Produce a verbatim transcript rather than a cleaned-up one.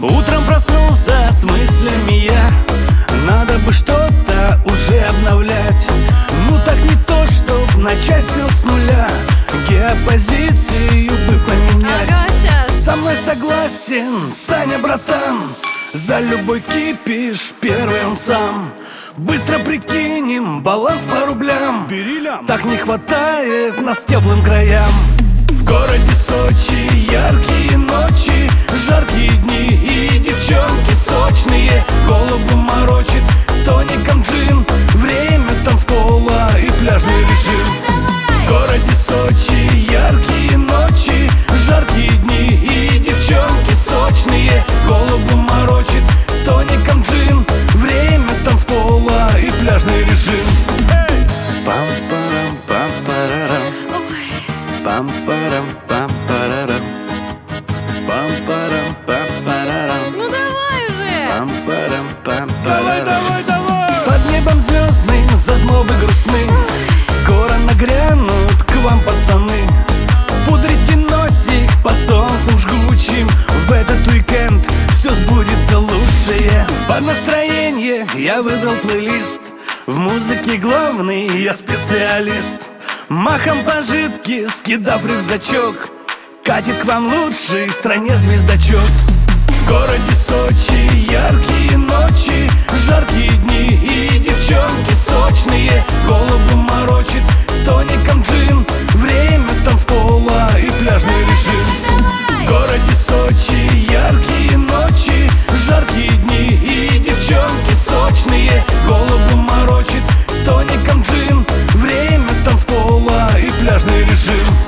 Утром проснулся с мыслями я: надо бы что-то уже обновлять. Ну так не то, чтоб начать все с нуля, геопозицию бы поменять. Ага, щас. Со мной согласен, Саня, братан, за любой кипиш первый он сам. Быстро прикинем баланс по рублям, так не хватает нас теплым краям. В городе Сочи яркие ночи, жаркие дни и девчонки сочные. Голову морочит с тоником джин, время танцпола и пляжный режим. В городе Сочи яркие ночи, жаркие дни и девчонки сочные. Голову морочит с тоником джин, время танцпола и пляжный режим. Пам-парам-пам-парарам, пам-парам-пам-парарам, пам-парам-пам-парарам. Ну давай уже! Давай, давай, давай! Под небом звездным зазновы грустны, скоро нагрянут к вам пацаны. Пудрите носик под солнцем жгучим, в этот уикенд все сбудется лучшее. Под настроение я выбрал плейлист, в музыке главный я специалист. Махом пожитки, скидав рюкзачок, катит к вам лучший в стране звездочет. В городе Сочи яркие ночи, жаркие дни и девчонки сочные. Голову морочит с тоником джин, время танцпола и пляжный режим. В городе Сочи яркие ночи, жаркие дни и девчонки сочные. Голову морочит с тоником джин, время танцпола и пляжный режим.